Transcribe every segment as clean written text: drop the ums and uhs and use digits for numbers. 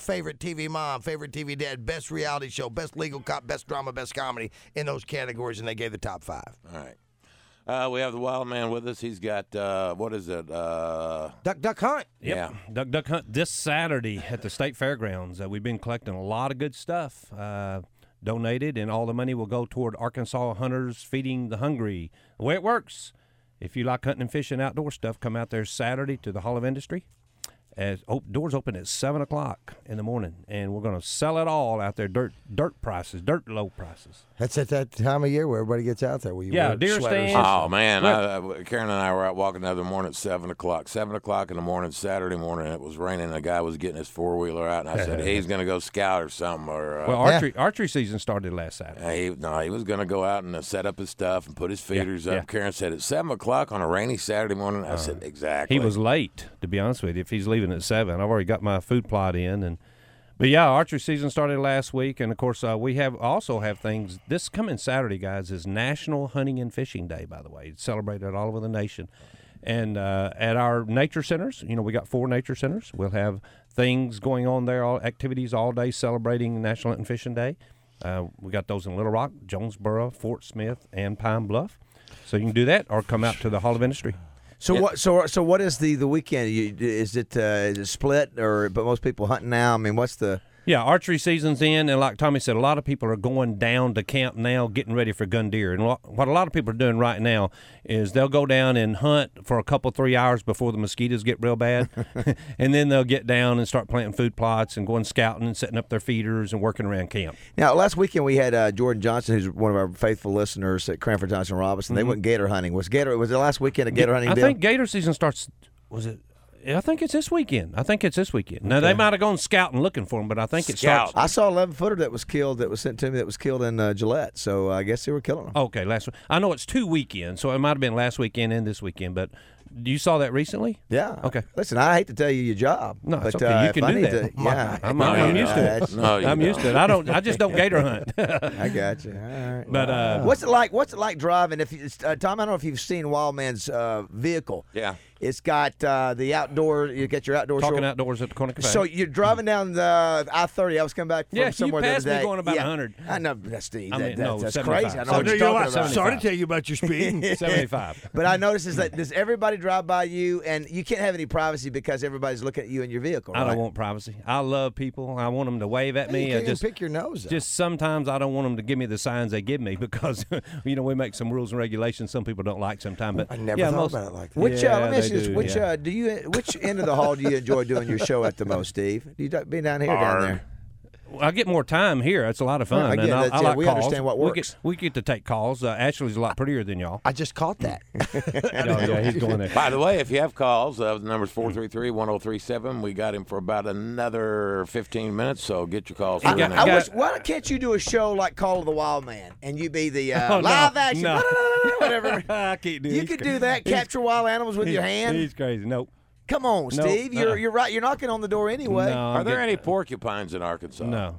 favorite TV mom, favorite TV dad, best reality show, best legal cop, best drama, best comedy in those categories, and they gave the top 5. All right. We have the Wild Man with us. He's got, what is it? Duck Hunt. Yeah. Duck Hunt this Saturday at the State Fairgrounds. We've been collecting a lot of good stuff donated, and all the money will go toward Arkansas hunters feeding the hungry. The way it works, if you like hunting and fishing outdoor stuff, come out there Saturday to the Hall of Industry. Doors open at 7 o'clock in the morning, and we're going to sell it all out there, dirt prices, dirt low prices. That's at that time of year where everybody gets out there. Where you wear deer sweaters. stands. Oh, man. Karen and I were out walking the other morning at 7 o'clock. 7 o'clock in the morning, Saturday morning, it was raining. The guy was getting his four-wheeler out, and I said, he's going to go scout or something. Archery season started last Saturday. He was going to go out and set up his stuff and put his feeders up. Karen said, at 7 o'clock on a rainy Saturday morning. I said, exactly. He was late, to be honest with you, if he's leaving at 7. I've already got my food plot in. But, yeah, archery season started last week. And, of course, we also have things. This coming Saturday, guys, is National Hunting and Fishing Day, by the way. It's celebrated all over the nation. And at our nature centers, we got 4 nature centers. We'll have things going on there, activities all day celebrating National Hunting and Fishing Day. We got those in Little Rock, Jonesboro, Fort Smith, and Pine Bluff. So you can do that or come out to the Hall of Industry. So what is the weekend? Is it split, but most people hunting now? I mean, what's the? Yeah, archery season's in, and like Tommy said, a lot of people are going down to camp now, getting ready for gun deer. And what a lot of people are doing right now is they'll go down and hunt for a couple, 3 hours before the mosquitoes get real bad, and then they'll get down and start planting food plots and going scouting and setting up their feeders and working around camp. Now, last weekend we had Jordan Johnson, who's one of our faithful listeners at Cranford Johnson Robinson. They went gator hunting. Was it the last weekend of gator hunting? I Bill? think gator season starts. Was it? I think it's this weekend. Now, they might have gone scouting looking for them, but I think it starts. I saw 11-footer that was killed, that was sent to me, that was killed in Gillette. So I guess they were killing them. Okay, last week. I know it's 2 weekends, so it might have been last weekend and this weekend, but you saw that recently? Yeah. Okay. Listen, I hate to tell you your job. No, but, it's okay. You can do that. I'm used to it. I'm used to it. I just don't gator hunt. I got you. All right. But what's it like driving? Tom, I don't know if you've seen Wildman's vehicle. Yeah. It's got the outdoor. You get your outdoor. Talking outdoors at the Corner Cafe. So you're driving down the I-30. I was coming back from somewhere the other day. Yeah, you passed me going about 100. I know, that's Steve. That's 75. crazy. I know what you're talking about. Sorry to tell you about your speed. 75. But I noticed is that does everybody drive by you, and you can't have any privacy because everybody's looking at you in your vehicle. Right? I don't want privacy. I love people. I want them to wave at me. You can't even pick your nose up. Just sometimes I don't want them to give me the signs they give me because we make some rules and regulations some people don't like sometimes. But I never thought about it like that. Let me ask you this: which end of the hall do you enjoy doing your show at the most, Steve? Do you be down here or down there? I get more time here. It's a lot of fun. Again, and I like we calls. understand what works. We get to take calls. Ashley's a lot prettier than y'all. I just caught that. He's going there. By the way, if you have calls, the number's 433-1037. We got him for about another 15 minutes, so get your calls. Why can't you do a show like Call of the Wild Man and you be the live action, whatever? I can't do it. You could do that. Capture wild animals with your hand. He's crazy. Nope. Come on, Steve. You're right. You're knocking on the door anyway. No, Are there any porcupines in Arkansas? No.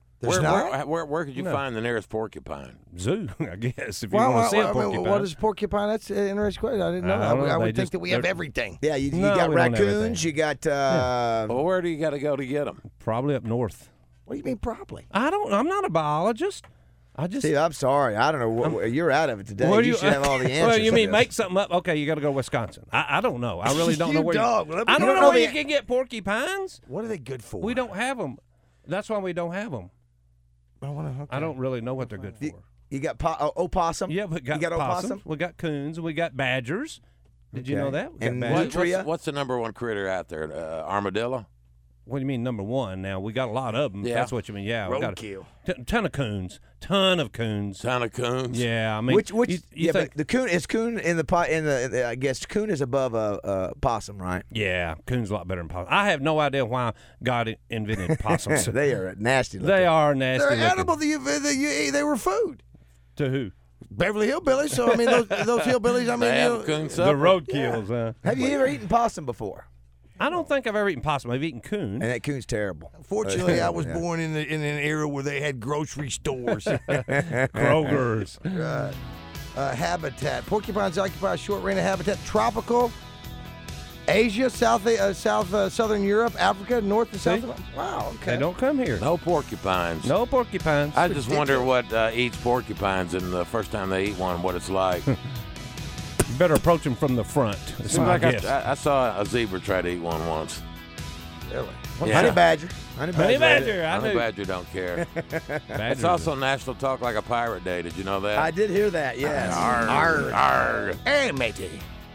Where could you find the nearest porcupine? Zoo, I guess. If you want to see a porcupine. What is porcupine? That's an interesting question. I didn't know. I would think that we have everything. Yeah, you got raccoons. You got. Well, where do you got to go to get them? Probably up north. What do you mean probably? I'm not a biologist. Steve, I'm sorry. I don't know. You're out of it today. You should have all the answers. Well, you mean make something up? Okay, you got to go to Wisconsin. I don't know. I really don't know where. I don't know where you can get porcupines. What are they good for? We don't have them. That's why we don't have them. Okay. I don't really know what they're good for. You got opossum? Yeah, we got opossum. We got coons, and we got badgers. Did you know that? And what's the number one critter out there? Armadillo? What do you mean number one? Now, we got a lot of them. Yeah. That's what you mean. Yeah. Roadkill. We got ton of coons. Ton of coons. Yeah. I mean, but the coon is coon in the I guess coon is above a possum, right? Yeah, coon's a lot better than possum. I have no idea why God invented possums. They are nasty looking. They are nasty. They're looking. edible. They were food. To who? Beverly Hillbillies. So I mean, those hillbillies. I mean, they have coon supper. The roadkills. Yeah. Have you ever eaten possum before? I don't think I've ever eaten possum. I've eaten coon. And that coon's terrible. Fortunately, I was born in an era where they had grocery stores. Kroger's. Habitat. Porcupines occupy a short range of habitat, tropical Asia, Southern Europe, Africa, North and South. Wow, okay. They don't come here. No porcupines. No porcupines. I just wonder what eats porcupines, and the first time they eat one, what it's like. You better approach them from the front. That's Seems my like guess. I saw a zebra try to eat one once. Really? Yeah. Honey badger. Honey badger. I Honey knew. badger don't care. It's Badgers. also National Talk Like a Pirate Day. Did you know that? I did hear that. Yes. Arr, arr. Hey, matey.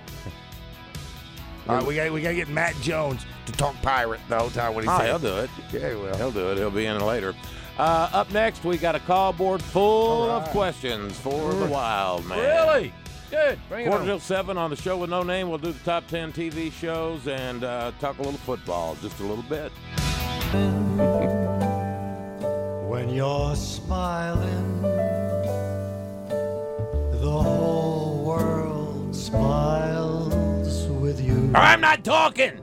All right, we got to get Matt Jones to talk pirate the whole time when he Oh, says. he'll do it. Yeah, he will. He'll do it. He'll be in later. Up next, we got a call board full of questions for the Wild Man. Really? Good. Bring it Quarter on. till 7 on the show with no name. We'll do the top 10 TV shows and talk a little football, just a little bit. When you're smiling, the whole world smiles with you. I'm not talking.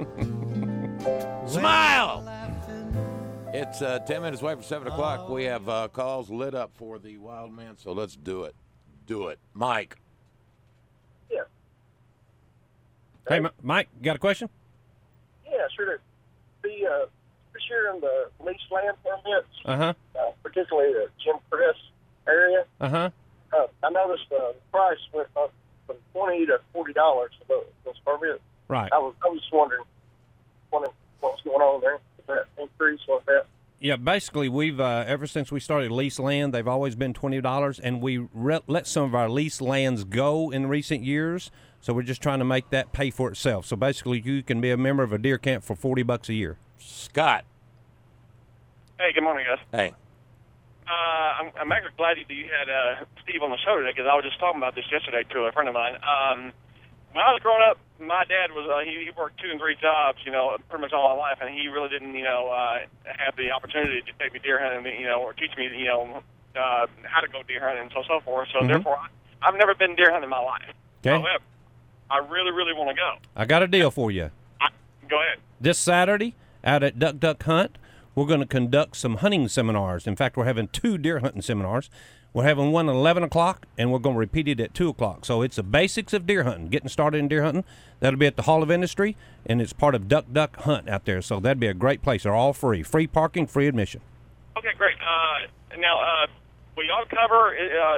Smile. It's 10 minutes away from 7 o'clock. We have calls lit up for the Wild Man, so let's do it. Do it. Mike. Hey, Mike, you got a question? Yeah, sure. This year in the lease land permits, Uh-huh. particularly the Jim Chris area, Uh-huh. I noticed the price went up from $20 to $40 for those permits. Right. I was just wondering what was going on there. Is that increase? What's that? Yeah, basically, we've ever since we started lease land, they've always been $20, and we let some of our lease lands go in recent years. So we're just trying to make that pay for itself. So basically, you can be a member of a deer camp for $40 a year. Scott. Hey, good morning, guys. Hey. I'm actually glad that you had Steve on the show today because I was just talking about this yesterday to a friend of mine. When I was growing up, my dad was he worked 2 and 3 jobs, pretty much all my life, and he really didn't, have the opportunity to take me deer hunting, or teach me, how to go deer hunting and so forth. So therefore, I've never been deer hunting in my life. Okay. However, I really, really want to go. I got a deal for you. Go ahead. This Saturday, out at Duck Duck Hunt, we're going to conduct some hunting seminars. In fact, we're having 2 deer hunting seminars. We're having one at 11 o'clock, and we're going to repeat it at 2 o'clock. So it's the basics of deer hunting, getting started in deer hunting. That'll be at the Hall of Industry, and it's part of Duck Duck Hunt out there. So that'd be a great place. They're all free. Free parking, free admission. Okay, great. Now, we ought to cover,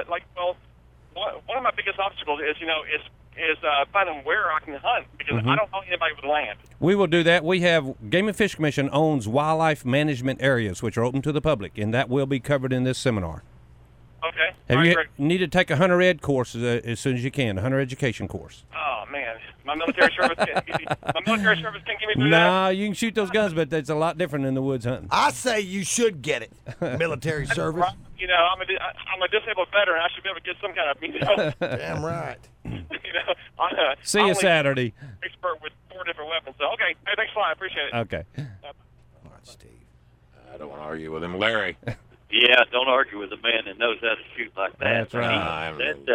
one of my biggest obstacles is finding where I can hunt because I don't know anybody with land. We will do that. We have Game and Fish Commission owns wildlife management areas, which are open to the public, and that will be covered in this seminar. Okay. Have All right, you great. need to take a hunter ed course as soon as you can, a hunter education course? Oh man, my military service can't give me through that. Nah, you can shoot those guns, but it's a lot different than the woods hunting. I say you should get it. Military service. I'm a disabled veteran. I should be able to get some kind of, Damn right. See you Saturday. Expert with 4 different weapons. So okay, hey, thanks a lot. I appreciate it. Okay. All right, Steve. I don't want to argue with him. Larry. Yeah, don't argue with a man that knows how to shoot like that. That's right.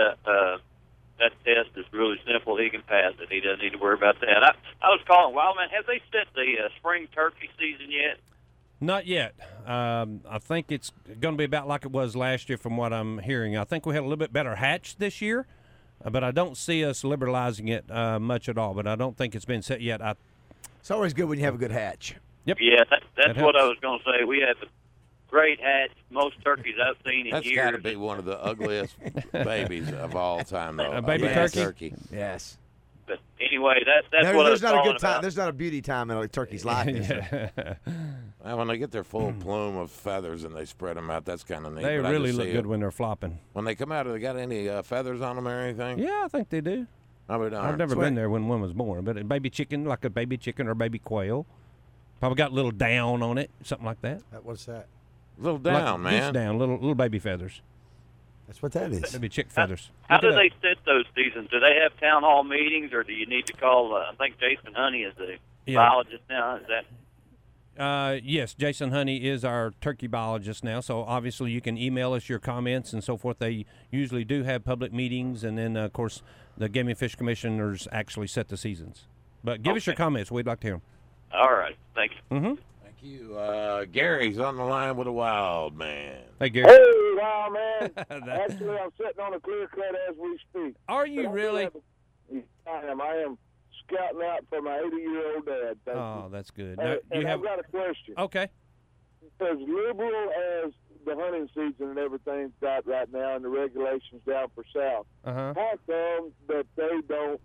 That test is really simple. He can pass it. He doesn't need to worry about that. I was calling Wildman. Have they set the spring turkey season yet? Not yet. I think it's going to be about like it was last year from what I'm hearing. I think we had a little bit better hatch this year, but I don't see us liberalizing it much at all. But I don't think it's been set yet. It's always good when you have a good hatch. Yep. Yeah, that's That what I helps. was going to say. We have a great hatch. Most turkeys I've seen in That's years. got to be one of the ugliest babies of all time, though. A baby turkey. Yes. But anyway, that's There- what I was there's not a calling good time. about. There's not a beauty time in a turkey's life. is there? Well, when they get their full plume of feathers and they spread them out, that's kind of neat. They but I really just look see good it. when they're flopping. When they come out, have they got any feathers on them or anything? Yeah, I think they do. I mean, I've never been there when one was born, but a baby chicken, like a baby chicken or baby quail, probably got a little down on it, something like that. What's that? little down, like, man. Down, little baby feathers. That's what that is. Baby chick feathers. How Look do it they up. set those seasons? Do they have town hall meetings, or do you need to call? I think Jason Honey is the biologist now. Is that? Yes, Jason Honey is our turkey biologist now, so obviously you can email us your comments and so forth. They usually do have public meetings, and then, of course, the Game and Fish Commissioners actually set the seasons. But give us your comments. We'd like to hear them. All right. Thank you. Mm-hmm. Thank you. Gary's on the line with a wild man. Hey, Gary. Hey, wild man. Actually, I'm sitting on a clear cut as we speak. Are you But I do really? have I am scouting out for my 80-year-old dad. Thank Oh, you. that's good. And, Now, and you have I've got a question. okay. As liberal as the hunting season and everything's got right now and the regulations down for South, Uh-huh. how come that they don't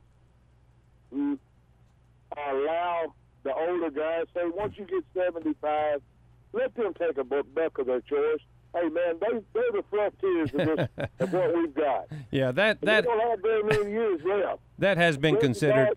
allow the older guys, say, once you get 75, let them take a buck of their choice. Hey, man, they're the frontiers of, this, of what we've got. Yeah, that We don't have very many years left. that has been considered.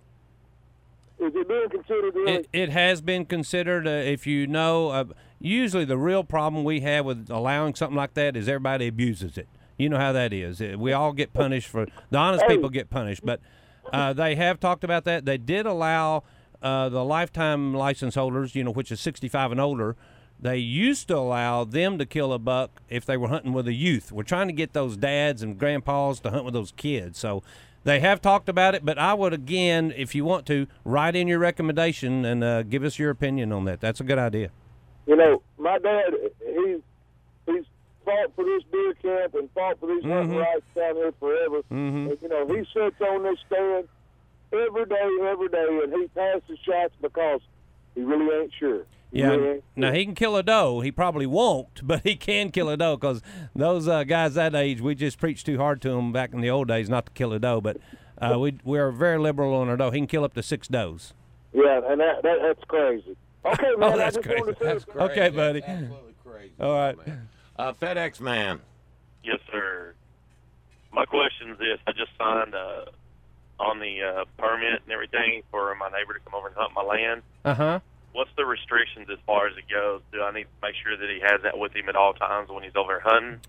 Is it being considered really? It has been considered. If you know, usually the real problem we have with allowing something like that is everybody abuses it. You know how that is. We all get punished for the honest people get punished, but they have talked about that. They did allow the lifetime license holders, which is 65 and older. They used to allow them to kill a buck if they were hunting with a youth. We're trying to get those dads and grandpas to hunt with those kids. So they have talked about it, but I would, again, if you want to, write in your recommendation and give us your opinion on that. That's a good idea. My dad, he's fought for this deer camp and fought for these hunting rights down here forever. Mm-hmm. And, he sits on this stand every day, and he passes shots because he really ain't sure. Yeah. Now, he can kill a doe. He probably won't, but he can kill a doe because those guys that age, we just preached too hard to them back in the old days not to kill a doe. But we are very liberal on our doe. He can kill up to 6 does. Yeah, and that's crazy. Okay, man. That's I just crazy. wanted to say That's crazy. Okay, buddy. That's absolutely crazy. All right. FedEx man. Yes, sir. My question is this. I just signed on the permit and everything for my neighbor to come over and hunt my land. Uh-huh. What's the restrictions as far as it goes? Do I need to make sure that he has that with him at all times when he's over hunting?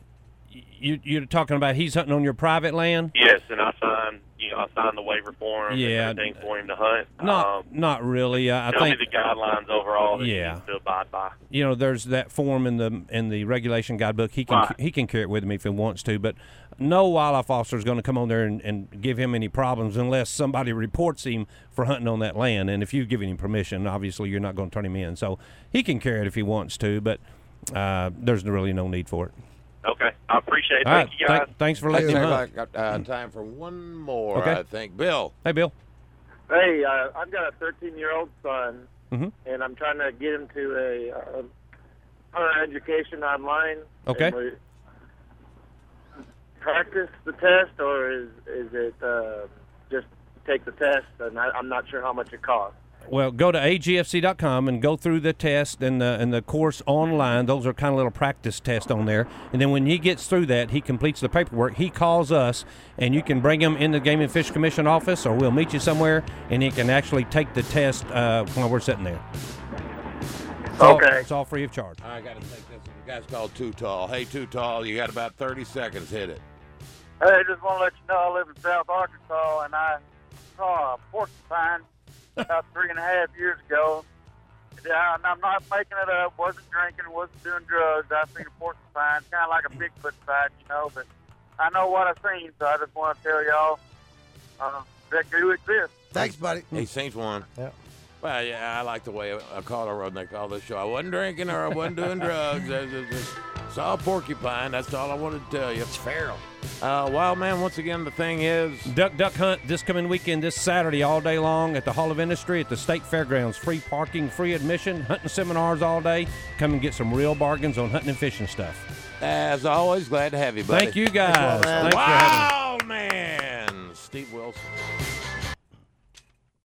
You're talking about he's hunting on your private land? Yes, and I signed the waiver form Yeah. and everything for him to hunt. Not really. I Tell think me the guidelines overall that Yeah. he needs to abide by. there's that form in the regulation guidebook. He can Right. he can carry it with him if he wants to, but no wildlife officer is going to come on there and give him any problems unless somebody reports him for hunting on that land. And if you've given him permission, obviously you're not going to turn him in. So he can carry it if he wants to, but there's really no need for it. Okay, I appreciate it. All right. Thank you, guys. Thanks for letting him hunt. I got time for one more, Okay. I think. Bill. Hey, Bill. Hey, I've got a 13-year-old son, Mhm. and I'm trying to get him to a hunter education online. Okay. And we practice the test, or is it just take the test? And I'm not sure how much it costs. Well, go to agfc.com and go through the test and the course online. Those are kind of little practice tests on there. And then when he gets through that, he completes the paperwork. He calls us, and you can bring him in the Game and Fish Commission office, or we'll meet you somewhere, and he can actually take the test while we're sitting there. It's all free of charge. I got to take this. The guy's called Too Tall. Hey, Too Tall, you got about 30 seconds. Hit it. Hey, I just want to let you know I live in South Arkansas, and I saw a porcupine about 3.5 years ago. Yeah, and I'm not making it up. Wasn't drinking, wasn't doing drugs. I seen a porcupine, kind of like a Bigfoot fight, but I know what I've seen, so I just want to tell y'all that do exist. Thanks, buddy. He sings one. Yeah. Well, yeah, I like the way a caller wrote, and they call this show. I wasn't drinking or I wasn't doing drugs. I just saw a porcupine. That's all I wanted to tell you. It's feral. Wild man, once again, the thing is... Duck hunt this coming weekend, this Saturday, all day long at the Hall of Industry at the State Fairgrounds. Free parking, free admission, hunting seminars all day. Come and get some real bargains on hunting and fishing stuff. As always, glad to have you, buddy. Thank you, guys. Thanks for having me. Wild man, Steve Wilson.